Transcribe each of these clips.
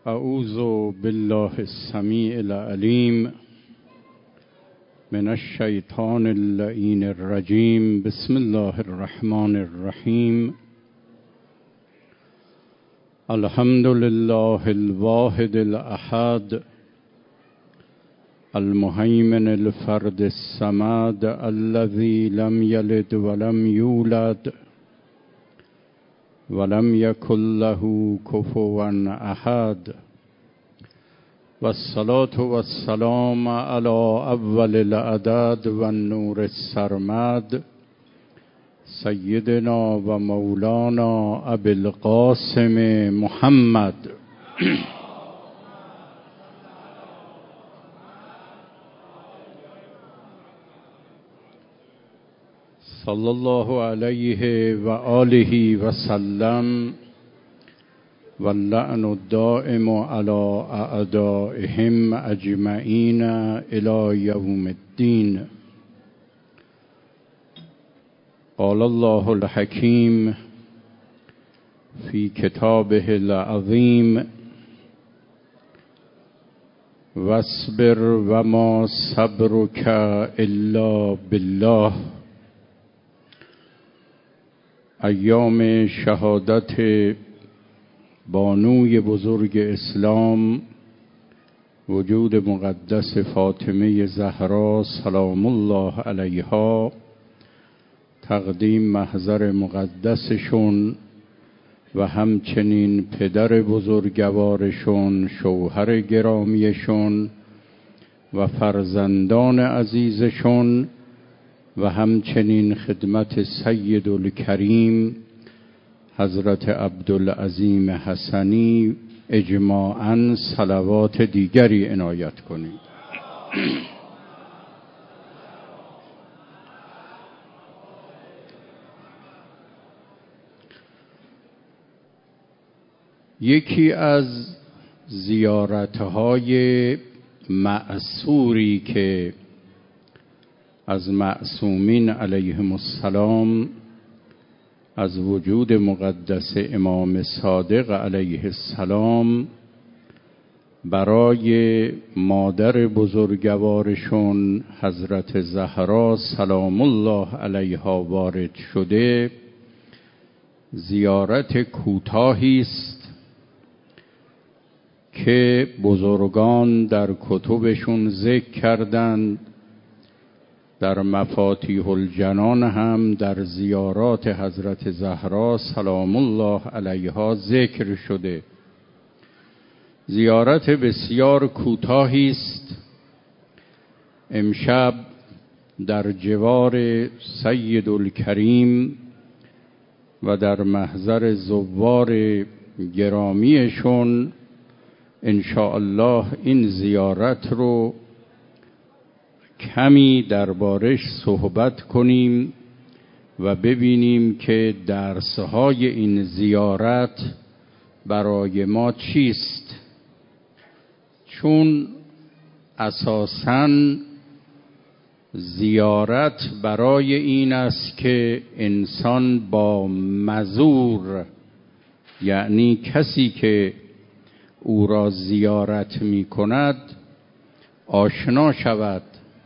اعوذ بالله السمیع العلیم من الشیطان اللعین الرجیم. بسم الله الرحمن الرحیم. الحمد لله الواحد الاحد المهيمن الفرد الصمد الذي لم يلد ولم يولد ولم يكن له كفوا احد، والصلاة والسلام على اول العدد والنور السرمد سيدنا ومولانا ابي القاسم محمد صلی الله علیه و آله و سلم، واللعن الدائم على اعدائهم اجمعین الی یوم الدین. قال الله الحکیم فی کتابه العظیم: واصبر وما صبرک الا بالله. ایام شهادت بانوی بزرگ اسلام، وجود مقدس فاطمه زهرا سلام الله علیها، تقدیم محضر مقدسشون و همچنین پدر بزرگوارشون، شوهر گرامیشون و فرزندان عزیزشون و همچنین خدمت سید الکریم حضرت عبدالعظیم حسنی اجماعاً صلوات دیگری عنایت کنید. یکی از زیارتهای مأثوری که از معصومین علیهم السلام از وجود مقدس امام صادق علیه السلام برای مادر بزرگوارشون حضرت زهرا سلام الله علیها وارد شده، زیارت کوتاهی است که بزرگان در کتبشون ذکر کردند. در مفاتیح الجنان هم در زیارات حضرت زهرا سلام الله علیها ذکر شده. زیارت بسیار کوتاهی است. امشب در جوار سید الکریم و در محضر زوار گرامیشون ان شاء الله این زیارت رو کمی دربارش صحبت کنیم و ببینیم که درسهای این زیارت برای ما چیست. چون اساساً زیارت برای این است که انسان با مزور، یعنی کسی که او را زیارت می کند، آشنا شود.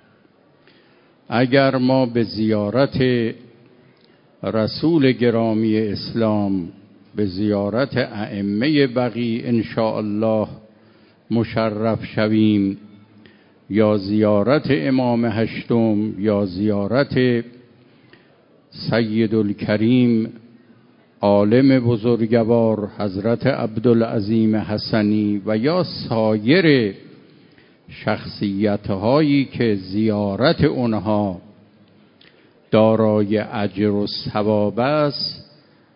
اگر ما به زیارت رسول گرامی اسلام، به زیارت ائمه بقیع ان شاء الله مشرف شویم، یا زیارت امام هشتم، یا زیارت سید الکریم عالم بزرگوار حضرت عبدالعظیم حسنی و یا سایر شخصیت‌هایی که زیارت اونها دارای اجر و ثواب است،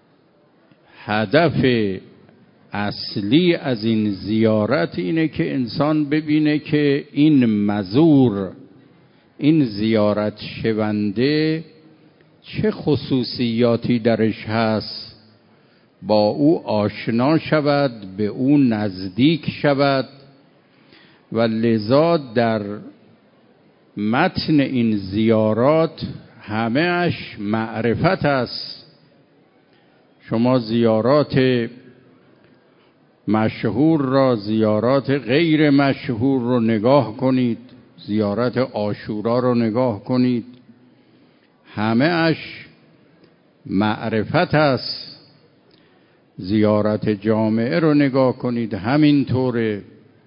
هدف اصلی از این زیارت اینه که انسان ببینه که این مزور، این زیارت شونده چه خصوصیاتی درش هست، با او آشنا شود، به او نزدیک شود. و لذا در متن این زیارات همه‌اش معرفت است. شما زیارات مشهور را، زیارات غیر مشهور رو نگاه کنید، زیارت عاشورا رو نگاه کنید، همه اش معرفت است. زیارت جامعه رو نگاه کنید، همینطوره.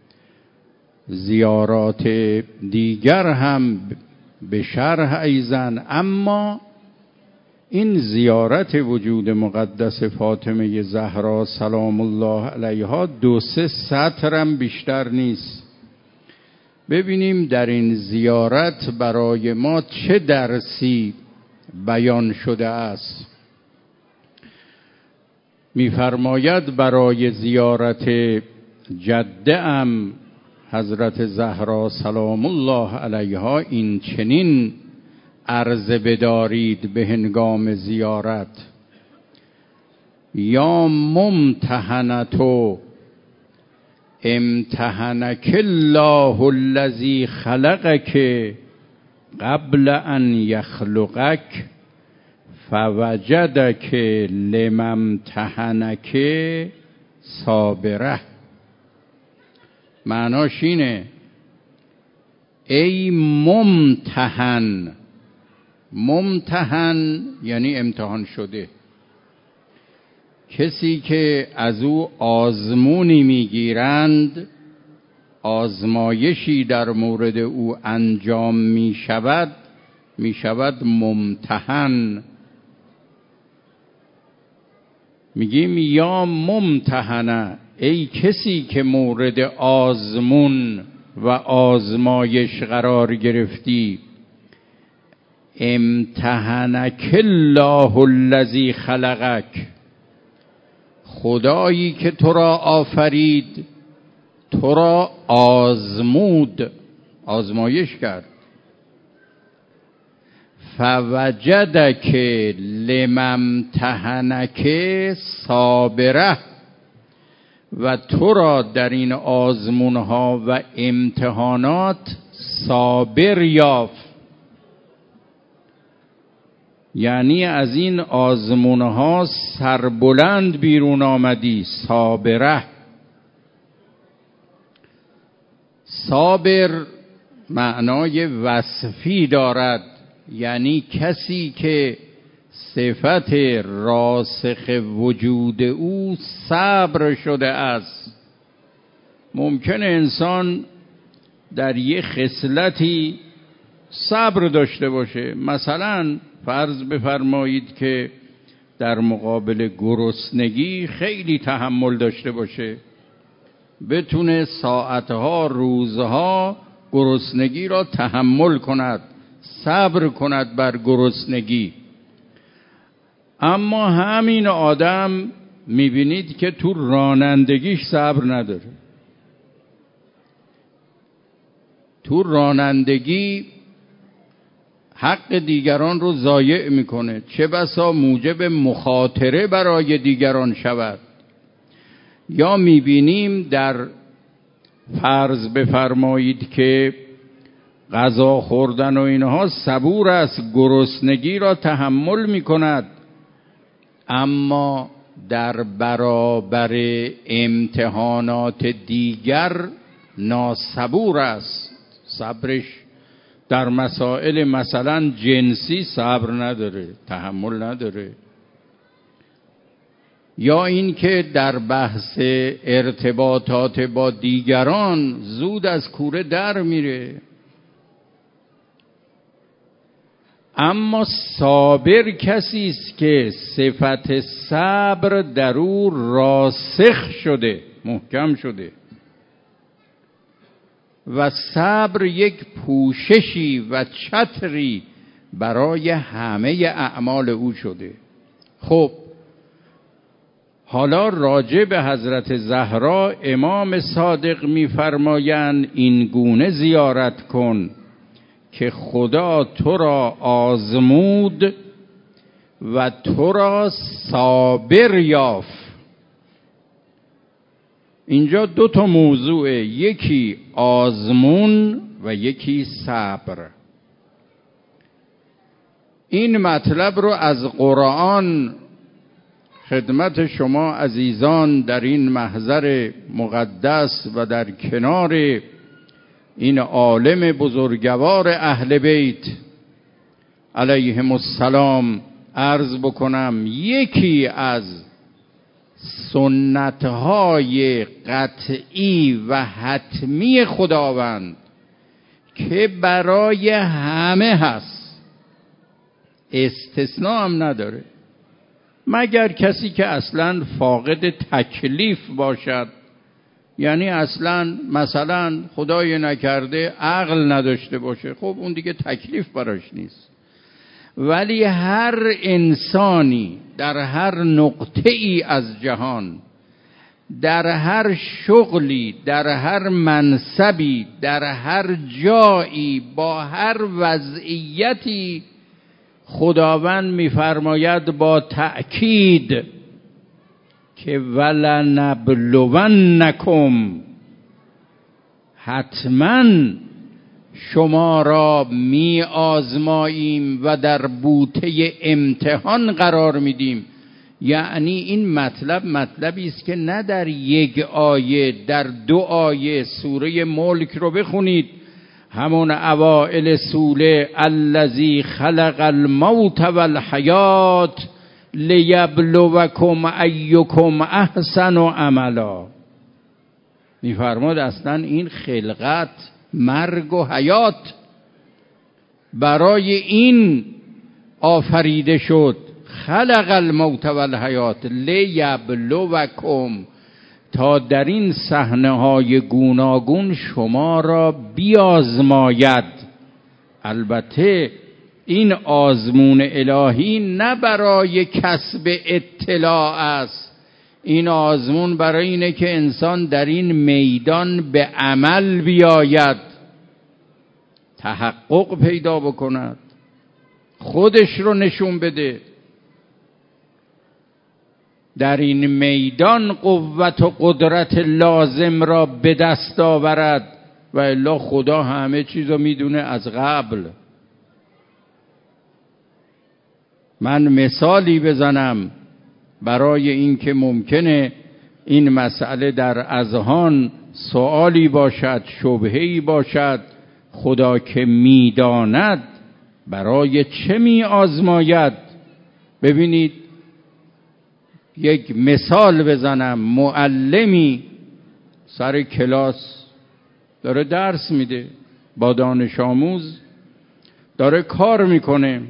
زیارات دیگر هم به شرح ایزن، اما این زیارت وجود مقدس فاطمه زهرا سلام الله علیها 2-3 سطرم بیشتر نیست. ببینیم در این زیارت برای ما چه درسی بیان شده است. می‌فرماید برای زیارت جده ام حضرت زهرا سلام الله علیها این چنین عرضه بدارید به هنگام زیارت: یا ممتحنتو امتحنک الله الذی خلقک قبل ان یخلقک فوجدک لممتحنک صابره. معناش اینه ای ممتحن. ممتحن یعنی امتحان شده، کسی که از او آزمونی میگیرند، آزمایشی در مورد او انجام میشود ممتحن. میگیم یا ممتحنه، ای کسی که مورد آزمون و آزمایش قرار گرفتی. امتحنک الله الذی خلقک، خدایی که تو را آفرید تو را آزمود، آزمایش کرد. فوجدک لممتحنک صابره، و تو را در این آزمونها و امتحانات صابر یافت. یعنی از این آزمونها سربلند بیرون آمدی. صابره. صابر معنای وصفی دارد، یعنی کسی که صفت راسخ وجود او صبر شده است. ممکن انسان در یک خصلتی صبر داشته باشه، مثلا فرض بفرمایید که در مقابل گرسنگی خیلی تحمل داشته باشه، بتونه ساعتها روزها گرسنگی را تحمل کند، صبر کند بر گرسنگی. اما همین آدم میبینید که تو رانندگیش صبر نداره. تو رانندگی حق دیگران رو ضایع میکنه، چه بسا موجب مخاطره برای دیگران شود. یا میبینیم در فرض بفرمایید که غذا خوردن و اینها صبور است، گرسنگی را تحمل میکند، اما در برابر امتحانات دیگر ناصبور است، صبرش در مسائل مثلا جنسی صبر نداره، تحمل نداره. یا این که در بحث ارتباطات با دیگران زود از کوره در میره. اما صابر کسی است که صفت صبر در او راسخ شده، محکم شده، و صبر یک پوششی و چتری برای همه اعمال او شده. خب حالا راجع به حضرت زهرا امام صادق می‌فرمایند این گونه زیارت کن که خدا تو را آزمود و تو را صابر یافت. اینجا 2 موضوع، یکی آزمون و یکی صبر. این مطلب رو از قرآن خدمت شما عزیزان در این محضر مقدس و در کنار این عالم بزرگوار اهل بیت علیهم السلام عرض بکنم یکی از سنتهای قطعی و حتمی خداوند که برای همه هست، استثناء هم نداره، مگر کسی که اصلا فاقد تکلیف باشد، یعنی اصلا مثلا خدای نکرده عقل نداشته باشه، خب اون دیگه تکلیف براش نیست. ولی هر انسانی در هر نقطه ای از جهان، در هر شغلی، در هر منصبی، در هر جایی، با هر وضعیتی، خداوند می‌فرماید با تأکید که ولنبلونکم، حتما شما را می آزماییم و در بوته امتحان قرار میدیم. یعنی این مطلبی است که نه در یک آیه، در 2 آیه سوره ملک رو بخونید، همون اوائل سوره الذی خلق الموت والحیات لیبلوکم ایکم احسن عملا، میفرماد اصلا این خلقت، مرگ و حیات برای این آفریده شد. خلق الموت والحیات لیبلوکم، تا در این صحنه‌های گوناگون شما را بیازماید. البته این آزمون الهی نه برای کسب اطلاع است، این آزمون برای اینه که انسان در این میدان به عمل بیاید، تحقق پیدا بکند، خودش رو نشون بده، در این میدان قوت و قدرت لازم را به دست آورد، و الا خدا همه چیز رو میدونه از قبل. من مثالی بزنم برای اینکه ممکنه این مسئله در اذهان سوالی باشد، شبهه‌ای باشد. خدا که میداند برای چه می آزماید؟ ببینید یک مثال بزنم. معلمی سر کلاس داره درس میده، با دانش آموز داره کار میکنه.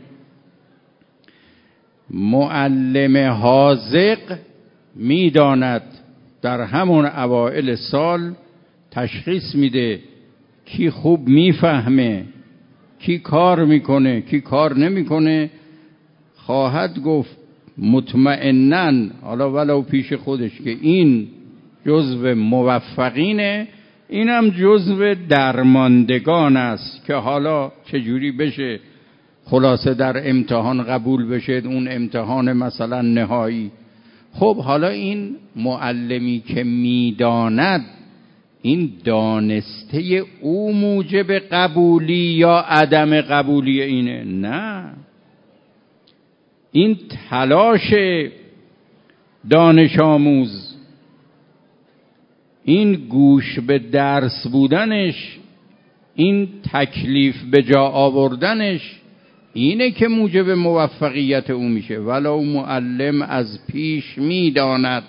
معلم حاذق میداند، در همون اوائل سال تشخیص میده کی خوب میفهمه، کی کار میکنه، کی کار نمیکنه. خواهد گفت مطمئنن، حالا ولو پیش خودش، که این جزو موفقینه، اینم جزو درماندگان است که حالا چجوری بشه خلاصه در امتحان قبول بشه، اون امتحان مثلا نهایی. خب حالا این معلمی که میداند، این دانسته او موجب قبولی یا عدم قبولی اینه؟ نه، این تلاش دانش آموز، این گوش به درس بودنش، این تکلیف به جا آوردنش، اینه که موجب موفقیت او میشه. ولو معلم از پیش میداند.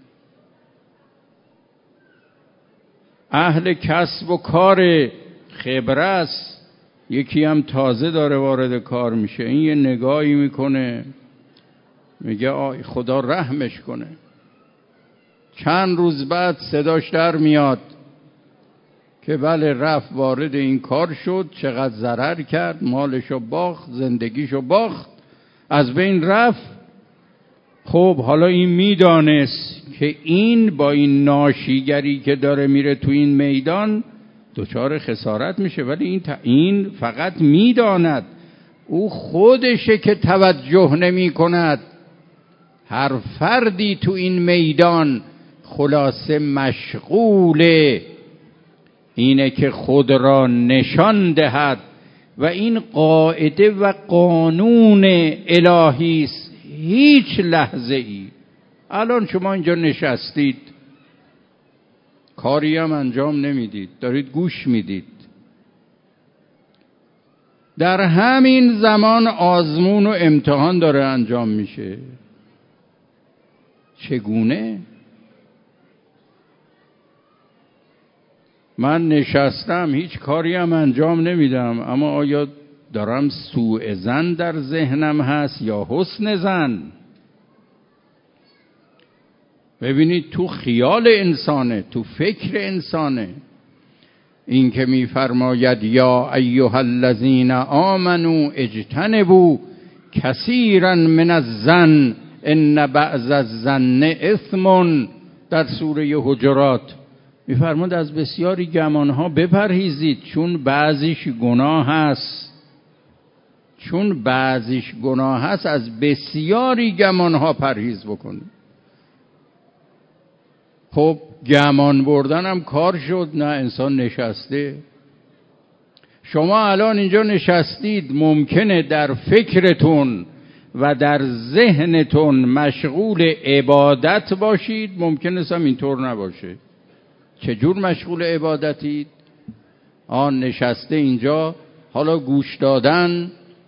اهل کسب و کار خبره است، یکی هم تازه داره وارد کار میشه، این یه نگاهی میکنه، میگه آی خدا رحمش کنه. چند روز بعد صداش در میاد که بله رفت وارد این کار شد، چقدر ضرر کرد، مالشو باخت، زندگیشو باخت، از بین رفت. خب حالا این میدانست که این با این ناشیگری که داره میره تو این میدان دچار خسارت میشه، ولی این فقط میداند، او خودشه که توجه نمی کند. هر فردی تو این میدان خلاصه مشغوله اینه که خود را نشان دهد، و این قاعده و قانون الهی است. هیچ لحظه ای الان شما اینجا نشستید، کاری هم انجام نمیدید، دارید گوش میدید. در همین زمان آزمون و امتحان داره انجام میشه. چگونه؟ من نشستم، هیچ کاری هم انجام نمیدم، اما آیا دارم سوء ظن در ذهنم هست یا حسن ظن؟ ببینید تو خیال انسانه، تو فکر انسانه. این که میفرماید یا ایها الذین آمنوا اجتنبوا کثیرا من الظن ان بعض الظن اثم، در سوره حجرات میفرماید از بسیاری گمانها بپرهیزید، چون بعضیش گناه هست. چون بعضیش گناه هست از بسیاری گمانها پرهیز بکنید. خب گمان بردن هم کار شد؟ نه، انسان نشسته. شما الان اینجا نشستید، ممکنه در فکرتون و در ذهنتون مشغول عبادت باشید، ممکنه هم اینطور نباشه. چجور مشغول عبادتید؟ نشسته اینجا، حالا گوش دادن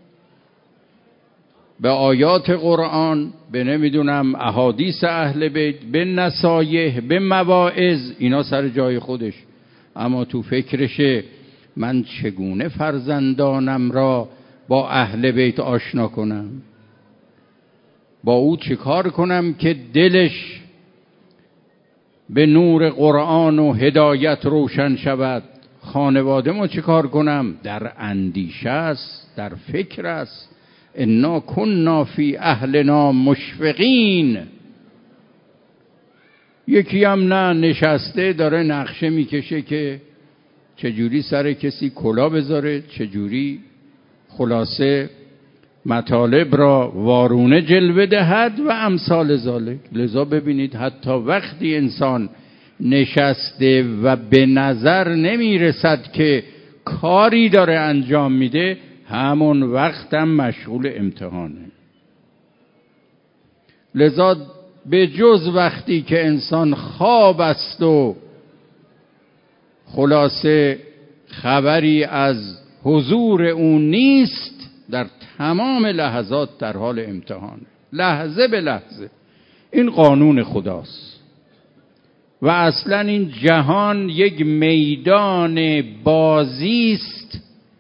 به آیات قرآن، به نمیدونم احادیث اهل بیت، به نصایح، به مواعظ، اینا سر جای خودش، اما تو فکرشه من چگونه فرزندانم را با اهل بیت آشنا کنم، با او چه کار کنم که دلش به نور قرآن و هدایت روشن شود. خانواده ما چه کار کنم؟ در اندیشه است، در فکر است. انا کننا فی اهلنا مشفقین. یکی هم نه، نشسته داره نقشه میکشه که چجوری سر کسی کلا بذاره، چجوری خلاصه مطالب را وارونه جلوه دهد و امثال ذالک. لذا ببینید حتی وقتی انسان نشسته و به نظر نمیرسد که کاری داره انجام میده، همون وقت هم مشغول امتحانه. لذا به جز وقتی که انسان خواب است و خلاصه خبری از حضور اون نیست، در تمام لحظات در حال امتحانه، لحظه به لحظه. این قانون خداست و اصلا این جهان یک میدان بازی است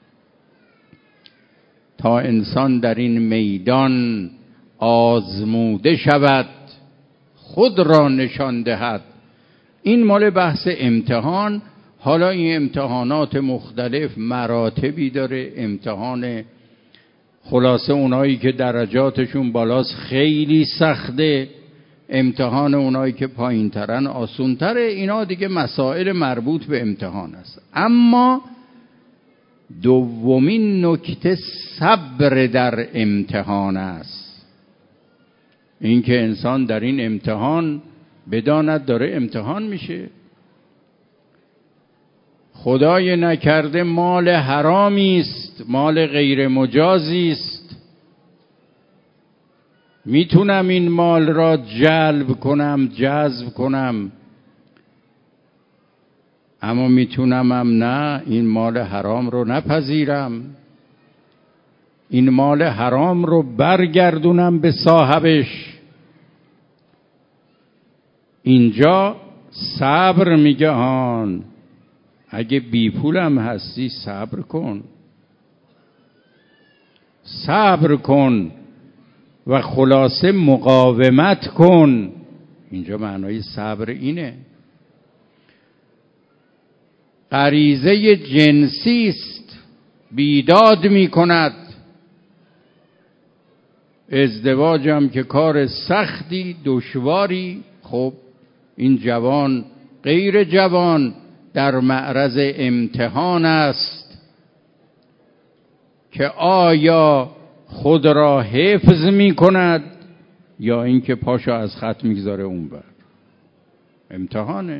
تا انسان در این میدان آزموده شود، خود را نشان دهد. این مال بحث امتحان. حالا این امتحانات مختلف مراتبی داره. امتحان خلاصه اونایی که درجاتشون بالاست خیلی سخته، امتحان اونایی که پایین ترن آسون تره. اینا دیگه مسائل مربوط به امتحان است. اما دومین نکته صبر در امتحان است. این که انسان در این امتحان بداند داره امتحان میشه. خدای نکرده مال حرامی است، مال غیر مجازی است. میتونم این مال را جلب کنم، جذب کنم، اما میتونم هم نه، این مال حرام رو نپذیرم، این مال حرام رو برگردونم به صاحبش. اینجا صبر میگه هان، اگه بی پولم هستی صبر کن، صبر کن و خلاصه مقاومت کن. اینجا معنای صبر اینه. غریزه جنسی است، بیداد می کند. ازدواج هم که کار سختی، دشواری. خب این جوان غیر جوان در معرض امتحان است که آیا خود را حفظ می کند یا اینکه پاشو از خط میگذاره اون بر. امتحانه.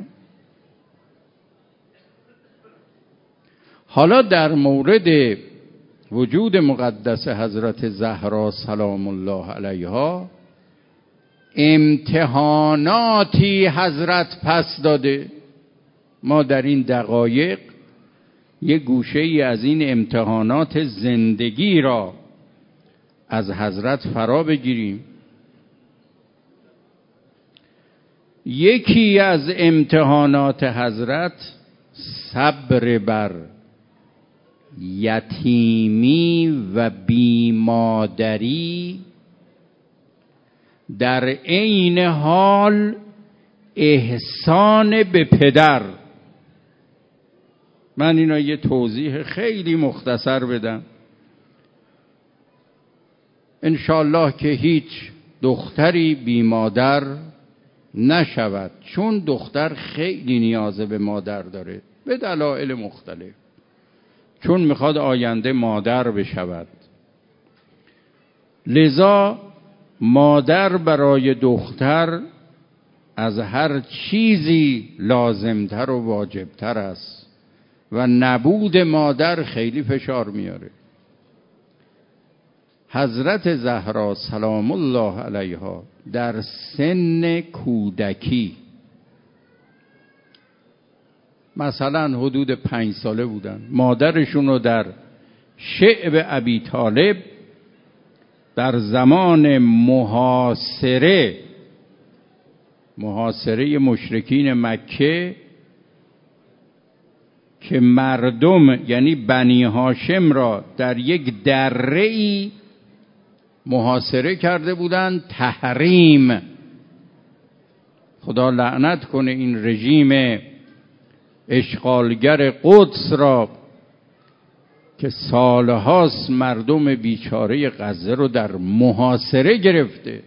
حالا در مورد وجود مقدس حضرت زهرا سلام الله علیها، امتحاناتی حضرت پس داده. ما در این دقایق یک گوشه ای از این امتحانات زندگی را از حضرت فرا بگیریم. یکی از امتحانات حضرت صبر بر یتیمی و بیمادری، در عین حال احسان به پدر. من اینا یه توضیح خیلی مختصر بدم. انشالله که هیچ دختری بیمادر نشود، چون دختر خیلی نیاز به مادر داره به دلایل مختلف، چون میخواد آینده مادر بشود. لذا مادر برای دختر از هر چیزی لازمتر و واجبتر است و نبود مادر خیلی فشار میاره. حضرت زهرا سلام الله علیها در سن کودکی، مثلا حدود 5 ساله بودن، مادرشون رو در شعب ابی طالب در زمان محاصره مشرکین مکه که مردم یعنی بنی هاشم را در یک دره‌ای محاصره کرده بودند، تحریم، خدا لعنت کنه این رژیم اشغالگر قدس را که سالهاست مردم بیچاره غزه رو در محاصره گرفته.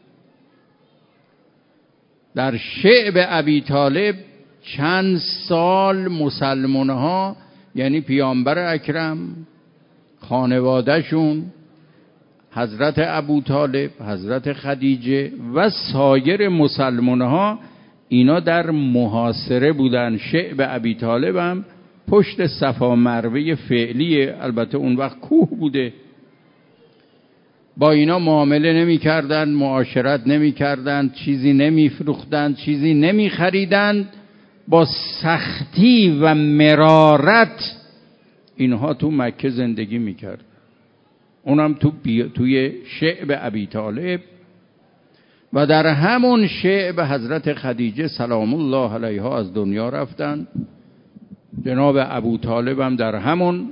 در شعب ابی طالب چند سال مسلمان‌ها یعنی پیامبر اکرم، خانوادهشون، حضرت ابو طالب، حضرت خدیجه و سایر مسلمان‌ها، اینا در محاصره بودن. شعب ابی طالب هم پشت صفا مروه فعلی، البته اون وقت کوه بوده، با اینا معامله نمی کردن، معاشرت نمی کردن، چیزی نمی فروختن، چیزی نمی خریدن، با سختی و مرارت اینها تو مکه زندگی می کرد. اونم توی شعب ابی طالب. و در همون شعب حضرت خدیجه سلام الله علیها از دنیا رفتن. جناب ابو طالب هم در همون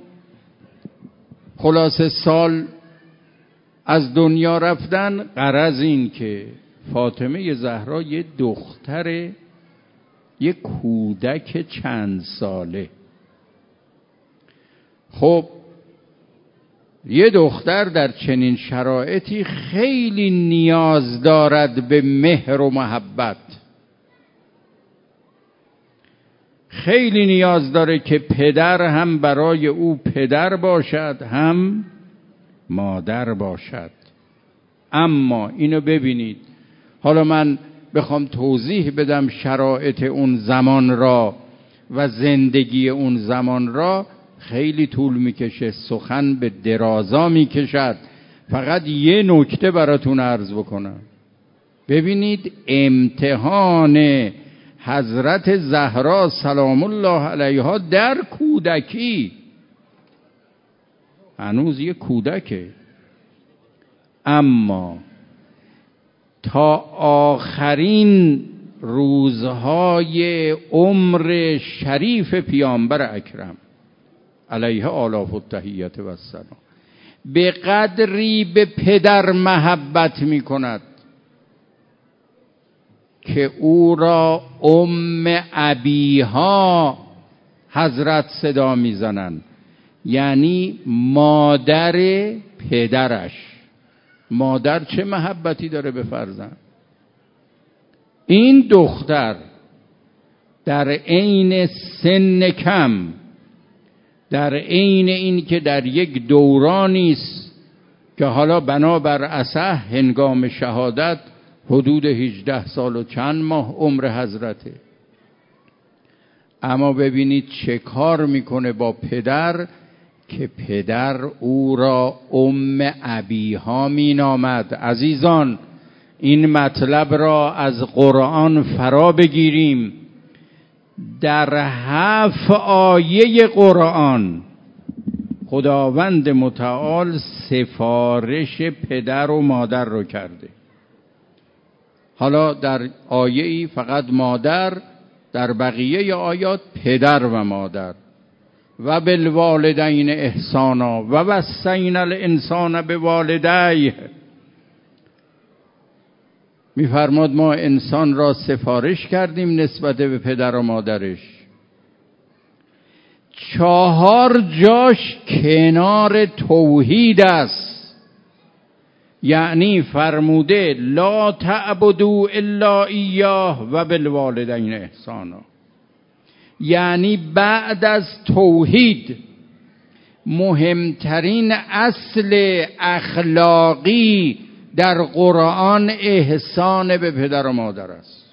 خلاصه سال از دنیا رفتن. غرض این که فاطمه زهرا یه دختر، یه کودک چند ساله، خب یه دختر در چنین شرایطی خیلی نیاز دارد به مهر و محبت، خیلی نیاز داره که پدر هم برای او پدر باشد هم مادر باشد. اما اینو ببینید، حالا من بخوام توضیح بدم شرایط اون زمان را و زندگی اون زمان را خیلی طول میکشه، سخن به درازا میکشد. فقط یه نکته براتون عرض بکنم. ببینید امتحان حضرت زهرا سلام الله علیها در کودکی، هنوز یه کودکه، اما تا آخرین روزهای عمر شریف پیامبر اکرم علیه آلاف التحیت و السلام به قدری به پدر محبت می کند که او را ام ابیها حضرت صدا می زنند، یعنی مادر پدرش. مادر چه محبتی داره به فرزند. این دختر در عین سن کم، در عین این که در یک دورانی است که حالا بنابر اصح هنگام شهادت حدود 18 سال و چند ماه عمر حضرته، اما ببینید چه کار میکنه با پدر که پدر او را ام ابیها مینامد. عزیزان، این مطلب را از قرآن فرا بگیریم. در 7 آیه قرآن خداوند متعال سفارش پدر و مادر رو کرده. حالا در آیه‌ای فقط مادر، در بقیه آیات پدر و مادر. و بالوالدین احسانا و وصینا الانسان بوالدیه. میفرماد ما انسان را سفارش کردیم نسبت به پدر و مادرش. 4 جاش کنار توحید است. یعنی فرموده لا تعبدوا الا ایاه و بالوالدین احسانا. یعنی بعد از توحید مهمترین اصل اخلاقی در قرآن احسان به پدر و مادر است.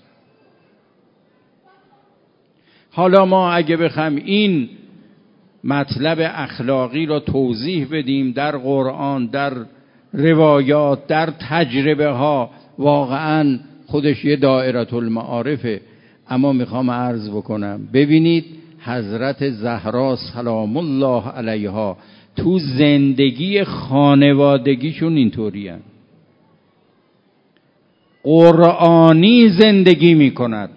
حالا ما اگه بخوایم این مطلب اخلاقی را توضیح بدیم در قرآن، در روایات، در تجربه ها، واقعا خودش یه دایره المعارفه. اما میخوام عرض بکنم، ببینید حضرت زهرا سلام الله علیها تو زندگی خانوادگیشون اینطوری هستند. قرآنی زندگی میکند.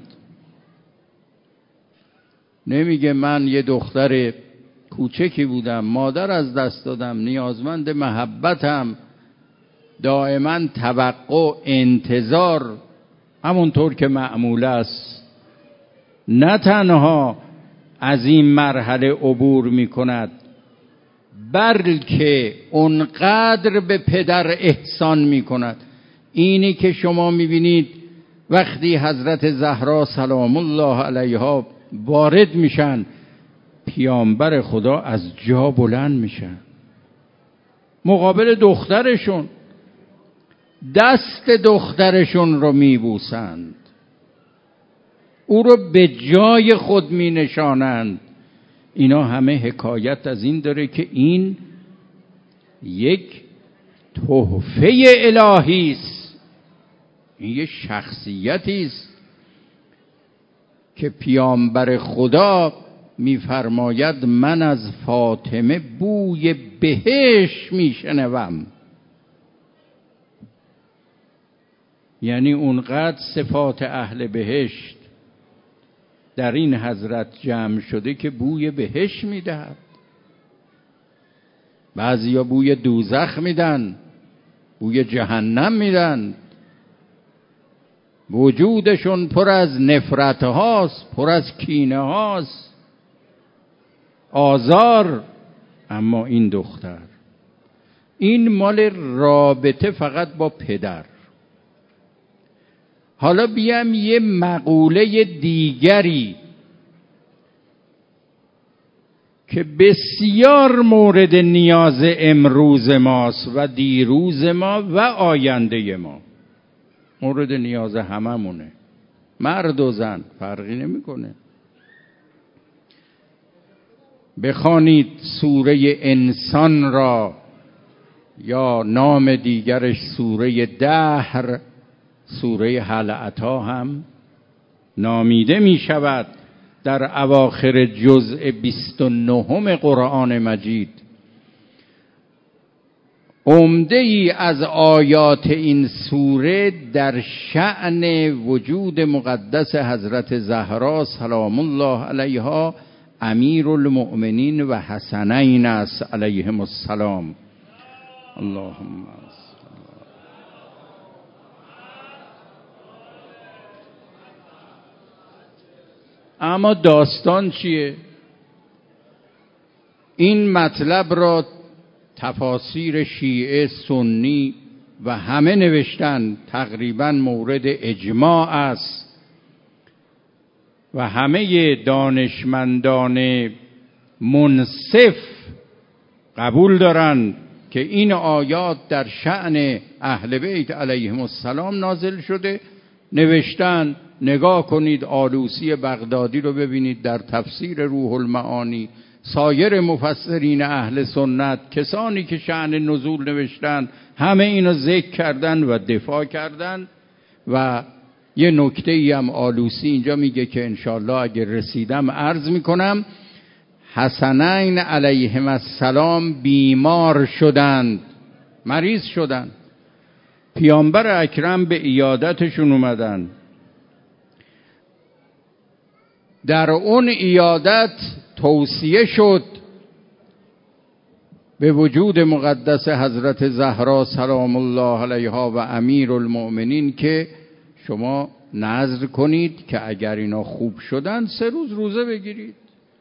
نمیگه من یه دختر کوچکی بودم، مادر از دست دادم، نیازمند محبتم، دائما توقع، انتظار، همونطور که معمول است. نه تنها از این مرحله عبور میکند، بلکه اونقدر به پدر احسان میکند. اینی که شما میبینید وقتی حضرت زهرا سلام الله علیها وارد میشن، پیامبر خدا از جا بلند میشن مقابل دخترشون، دست دخترشون رو میبوسند، او رو به جای خود می نشانند. اینا همه حکایت از این داره که این یک تحفه الهی است. این یک شخصیتی است که پیامبر خدا می‌فرماید من از فاطمه بوی بهشت میشنوم. یعنی اونقدر صفات اهل بهشت در این حضرت جمع شده که بوی بهشت میدهد. بعضیا بوی دوزخ میدن، بوی جهنم میدن. وجودشون پر از نفرت هاست، پر از کینه هاست، آزار. اما این دختر، این مال رابطه فقط با پدر. حالا بیام یه مقوله دیگری که بسیار مورد نیاز امروز ماست و دیروز ما و آینده ما، مورد نیاز هممونه، مرد و زن فرقی نمیکنه. بخوانید سوره انسان را، یا نام دیگرش سوره دهر، سوره هل اتی هم نامیده می شود در اواخر جزء 29 قرآن مجید. عمده ای از آیات این سوره در شأن وجود مقدس حضرت زهرا سلام الله علیها امیر المؤمنین و حسنین است علیهم السلام. اللهم اما داستان چیه؟ این مطلب را تفاسیر شیعه، سنی و همه نوشتن، تقریبا مورد اجماع است و همه دانشمندان منصف قبول دارند که این آیات در شأن اهل بیت علیهم السلام نازل شده. نوشتن، نگاه کنید آلوسی بغدادی رو ببینید در تفسیر روح المعانی، سایر مفسرین اهل سنت، کسانی که شأن نزول نوشتن، همه اینو ذکر کردن و دفاع کردن و یه نکته ای هم آلوسی اینجا میگه که انشالله اگر رسیدم عرض میکنم. حسنین علیهم السلام بیمار شدند، مریض شدند. پیامبر اکرم به عیادتشون اومدن. در اون عیادت توصیه شد به وجود مقدس حضرت زهرا سلام الله علیها و امیر المؤمنین که شما نذر کنید که اگر اینا خوب شدن 3 روز روزه بگیرید.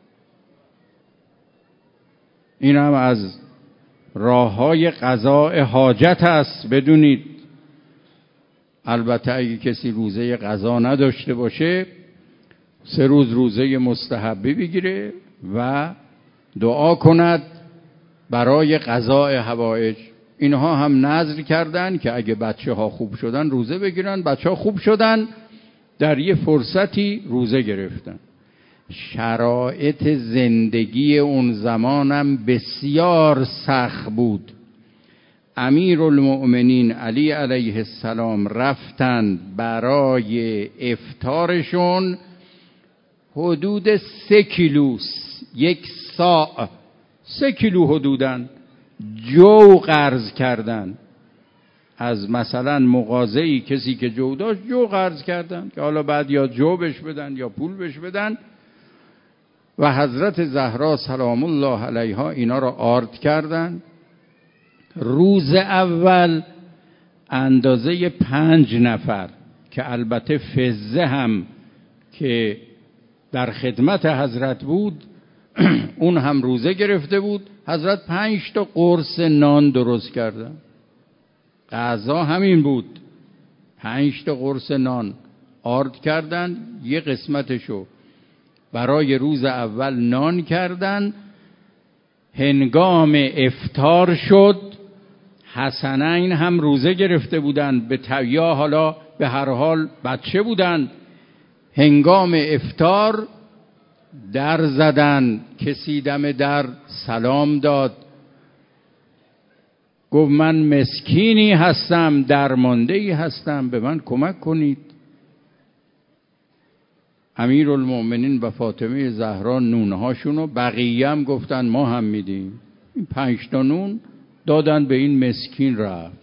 این هم از راه‌های قضاء حاجت است. بدونید البته اگه کسی روزه قضا نداشته باشه 3 روز روزه مستحبی بگیره و دعا کند برای قضاء حوائج. اینها هم نذر کردن که اگه بچه ها خوب شدن روزه بگیرن. بچه ها خوب شدن، در یه فرصتی روزه گرفتن. شرایط زندگی اون زمانم بسیار سخت بود. امیر المؤمنین علی علیه السلام رفتند برای افطارشون حدود 3 کیلو 1 ساع 3 کیلو حدوداً جو قرض کردن از مثلا مغازه‌ای، کسی که جو داشت جو قرض کردن که حالا بعد یا جو بهش بدن یا پول بهش بدن و حضرت زهرا سلام الله علیها اینا را آرد کردن. روز اول اندازه 5 نفر که البته فزه هم که در خدمت حضرت بود اون هم روزه گرفته بود. حضرت 5 تا قرص نان درست کردن. غذا همین بود، 5 تا قرص نان آرد کردن. یه قسمتشو برای روز اول نان کردن. هنگام افطار شد. حسنین هم روزه گرفته بودن یا حالا به هر حال بچه بودن. هنگام افطار در زدن. کسی دم در سلام داد، گفت من مسکینی هستم، درمانده‌ای هستم، به من کمک کنید. امیر المؤمنین و فاطمه زهرا نونهاشونو، بقیه هم گفتن ما هم میدیم. این 5 تا نون دادن به این مسکین رفت.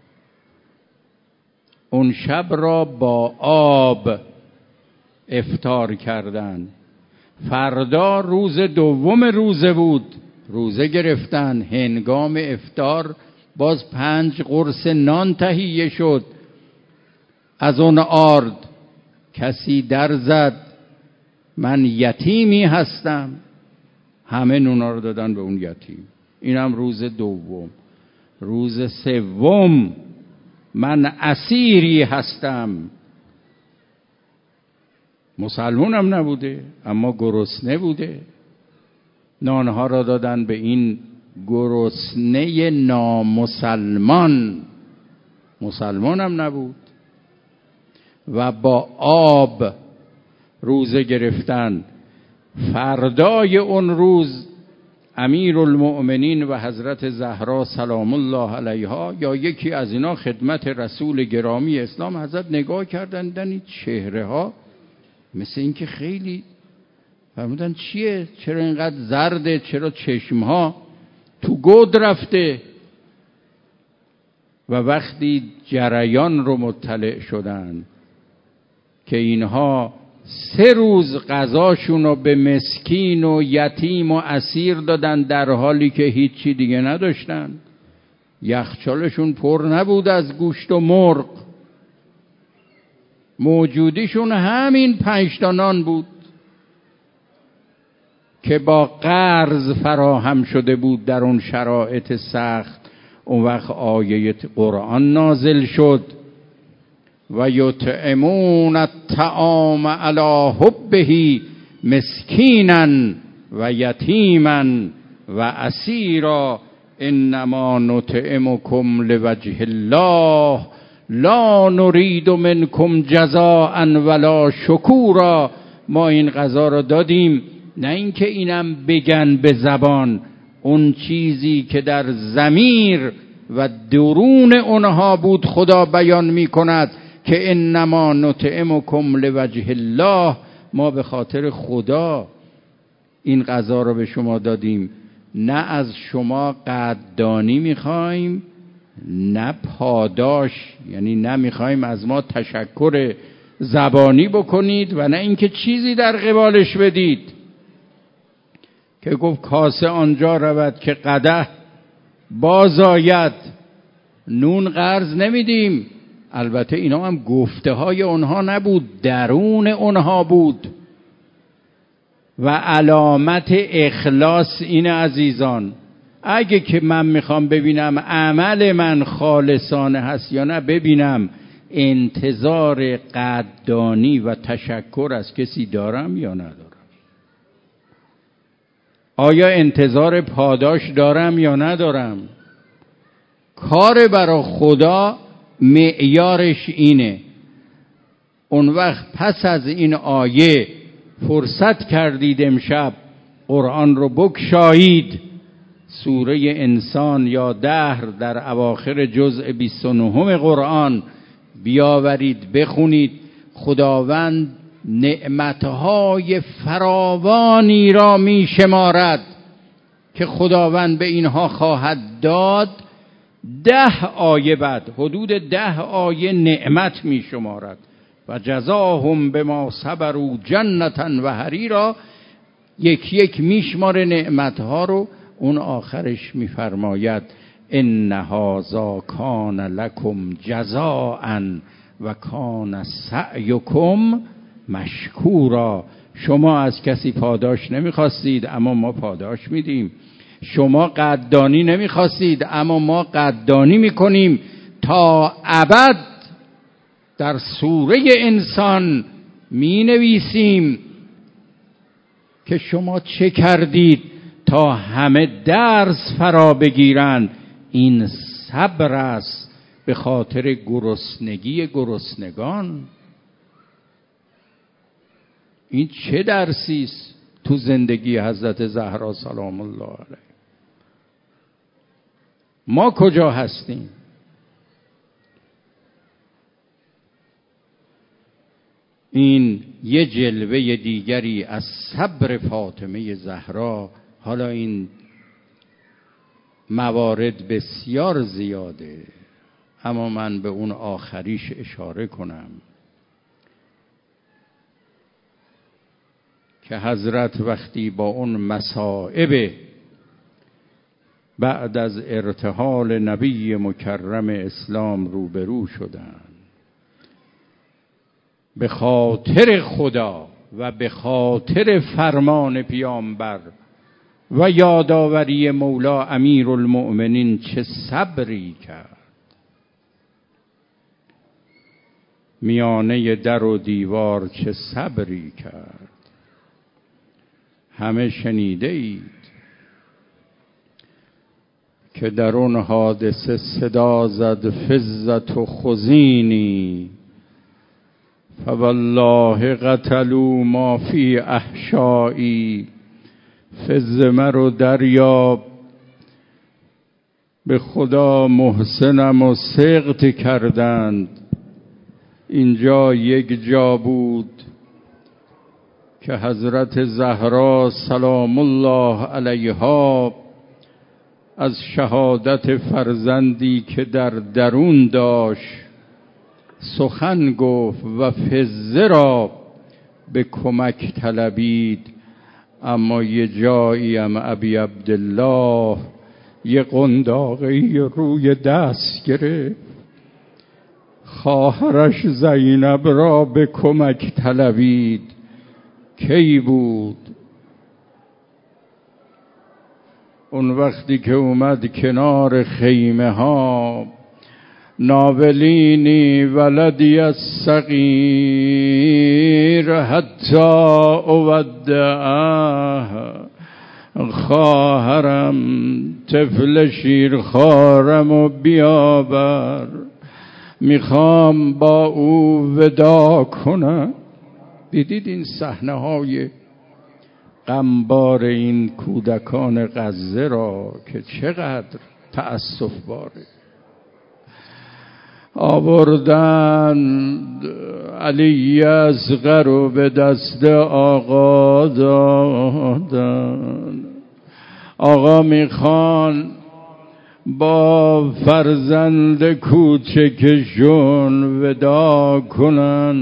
اون شب را با آب افطار کردن. فردا روز دوم روزه بود، روزه گرفتن. هنگام افطار باز 5 قرص نان تهیه شد از اون آرد. کسی در زد من یتیمی هستم، همه نونا رو دادن به اون یتیم. اینم روز دوم. روز سوم من اسیری هستم. مسلمانم نبوده اما گرسنه بوده. نانها را دادن به این گرسنه نامسلمان، مسلمانم نبود. و با آب روزه گرفتن. فردای اون روز امیر المؤمنین و حضرت زهرا سلام الله علیها یا یکی از اینا خدمت رسول گرامی اسلام حضرت نگاه کردن، دیدن چهره ها مثل این که خیلی فرمودن چیه؟ چرا اینقدر زرده؟ چرا چشمها تو گود رفته؟ و وقتی جریان رو مطلع شدن که اینها 3 روز غذاشون رو به مسکین و یتیم و اسیر دادن در حالی که هیچی دیگه نداشتن. یخچالشون پر نبود از گوشت و مرغ، موجودیشون همین 5 تا نان بود که با قرض فراهم شده بود در اون شرایط سخت. اون وقت آیه قرآن نازل شد و یطعمون الطعام علی حبه مسکینا و یتیما و اسیرا انما نطعمکم لوجه الله لا نرید منکم جزاء ولا شکورا. ما این غذا را دادیم نه اینکه اینم بگن به زبان، اون چیزی که در ضمیر و درون اونها بود خدا بیان می کند که انما نطعمکم لوجه الله، ما به خاطر خدا این غذا رو به شما دادیم، نه از شما قدردانی میخوایم نه پاداش، یعنی نه میخوایم از ما تشکر زبانی بکنید و نه اینکه چیزی در قبالش بدید. که گفت کاسه آنجا رود که قدح باز آید، نون قرض نمیدیم. البته اینا هم گفته های اونها نبود، درون اونها بود. و علامت اخلاص اینه عزیزان، اگه که من میخوام ببینم عمل من خالصانه هست یا نه، ببینم انتظار قدردانی و تشکر از کسی دارم یا ندارم، آیا انتظار پاداش دارم یا ندارم. کار برای خدا معیارش اینه. اون وقت پس از این آیه فرصت کردید امشب قرآن رو بگشایید، سوره انسان یا دهر در اواخر جزء 29 قرآن بیاورید بخونید. خداوند نعمتهای فراوانی را می شمارد که خداوند به اینها خواهد داد. 10 آیه بعد، حدود 10 آیه نعمت می شمارد. و جزاهم بما صبروا جنتا و حریرا، یک میشماره نعمتها رو. اون آخرش میفرماید ان هذا کان لکم جزاء و کان سعیکم مشکورا. شما از کسی پاداش نمیخواستید اما ما پاداش میدیم، شما قدردانی نمیخواستید اما ما قدردانی میکنیم تا ابد. در سوره انسان می نویسیم که شما چه کردید تا همه درس فرا بگیرند. این صبر است به خاطر گرسنگی گرسنگان. این چه درسی است تو زندگی حضرت زهرا سلام الله علیها؟ ما کجا هستیم؟ این یه جلوه دیگری از صبر فاطمه زهرا. حالا این موارد بسیار زیاده اما من به اون آخریش اشاره کنم که حضرت وقتی با اون مصائب بعد از ارتحال نبی مکرم اسلام روبرو شدند، به خاطر خدا و به خاطر فرمان پیامبر و یادآوری مولا امیرالمؤمنین چه صبری کرد. میانه در و دیوار چه صبری کرد. همه شنیده اید که در اون حادثه صدا زد فزت و خزینی فوالله قتلوا ما فی احشایی. فزمه رو دریاب، به خدا محسنم و سقط کردند. اینجا یک جا بود که حضرت زهرا سلام الله علیها از شهادت فرزندی که در درون داشت سخن گفت و فزه را به کمک طلبید. اما یه جایی هم ابی عبدالله یه قنداقی روی دست گرفت، خواهرش زینب را به کمک طلبید. کی بود؟ اون وقتی که اومد کنار خیمه ها، ناولینی ولدی الصغیر حتی اودعه. خواهرم طفل شیرخوارم و بیاور، میخوام با او ودا کنم. دیدید این صحنه های غمبار این کودکان غزه را که چقدر تأسف باره. آوردند علی اصغر رو به دست آقا دادن. آقا با فرزند کوچکشون ودا کنن.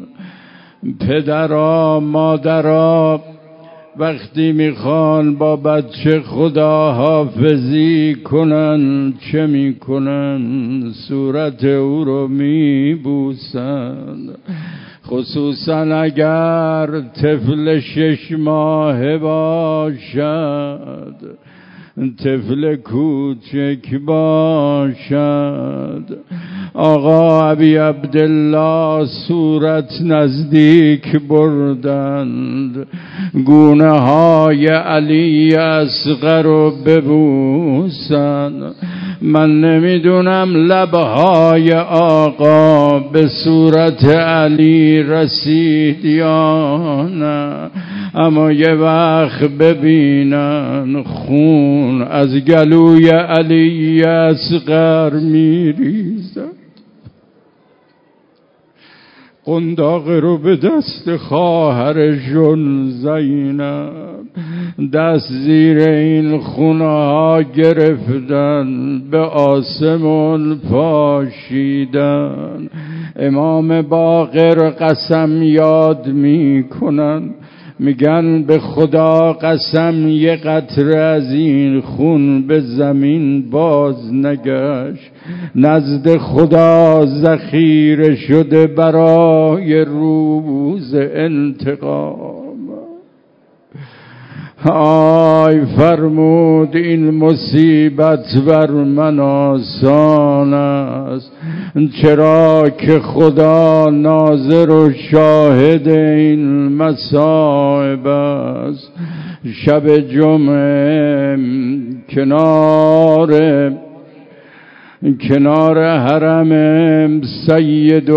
پدرها مادرها وقتی میخوان با بچه خدا حافظی کنن چه میکنن؟ صورت او رو میبوسن، خصوصا اگر طفل 6 ماهه باشد، طفل کوچک باشد. آقا ابی عبدالله صورت نزدیک بردند، گونه های علی اصغر رو ببوسند. من نمیدونم لبهای آقا به صورت علی رسید یا نه، اما یه وقت ببینن خون از گلوی علی اصغر میریزد. قنداق رو به دست خواهرشون زینب دست زیر این خونه ها گرفتن، به آسمون پاشیدن. امام باقر قسم یاد میکنن، میگن به خدا قسم یه قطره از این خون به زمین باز نگشت، نزد خدا ذخیره شده برای روز انتقام. آی فرمود این مصیبت بر من آسان است، چرا که خدا ناظر و شاهد این مصائب است. شب جمعه کنار حرم سید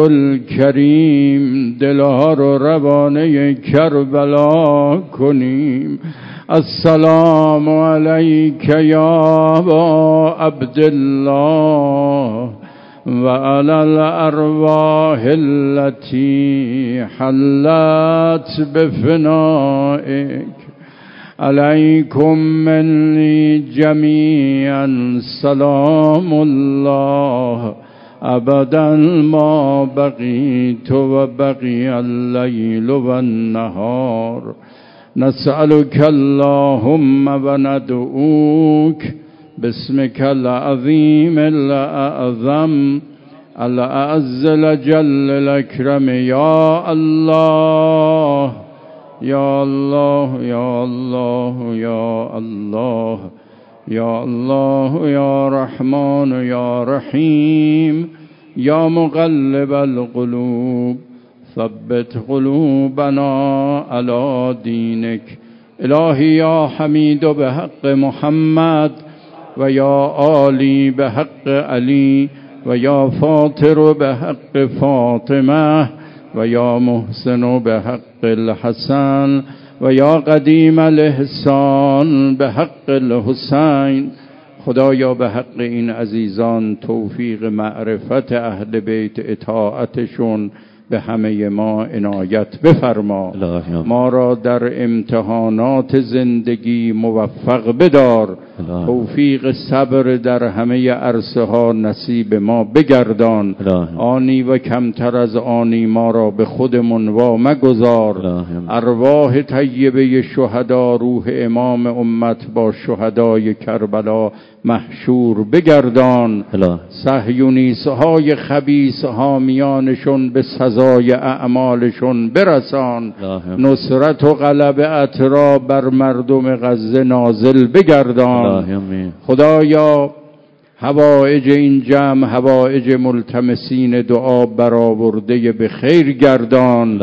الکریم دلها رو روانه کربلا کنیم. السلام علیک یا ابا عبدالله و علی الارواح التي حلت بفنائک، علیکم منی جمیعا سلام الله ابدا ما بقیت و بقی اللیل و النهار. نسألك اللهم و ندعوک باسمك العظیم الاعظم الاعز الجل الاکرم یا الله یا الله یا الله یا الله یا الله یا رحمان یا رحیم یا مقلب القلوب ثبت قلوبنا علی دینک. الهی یا حمید به حق محمد و یا عالی به حق علی و یا فاطر به حق فاطمه و یا محسن به حق الحسن و یا قدیم الاحسان به حق الحسین. خدایا به حق این عزیزان توفیق معرفت اهل بیت، اطاعتشون به همه ما عنایت بفرما. ما را در امتحانات زندگی موفق بدار. توفیق صبر در همه عرصه ها نصیب ما بگردان. آنی و کمتر از آنی ما را به خودمون وا مگذار. ارواح طیبه شهدا روح امام امت با شهدای کربلا محشور بگردان. صهیونیست‌های خبیث حامیانشون به سزای اعمالشون برسان. نصرت و غلبت را بر مردم غزه نازل بگردان. خدایا حوائج این جمع حوائج ملتمسین دعا برآورده به خیر گردان.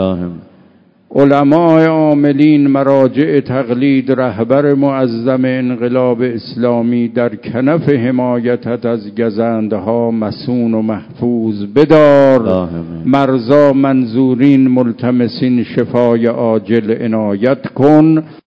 علماء عاملین مراجع تقلید رهبر معظم انقلاب اسلامی در کنف حمایتت از گزندها مسون و محفوظ بدار. مرضا منظورین ملتمسین شفای عاجل عنایت کن.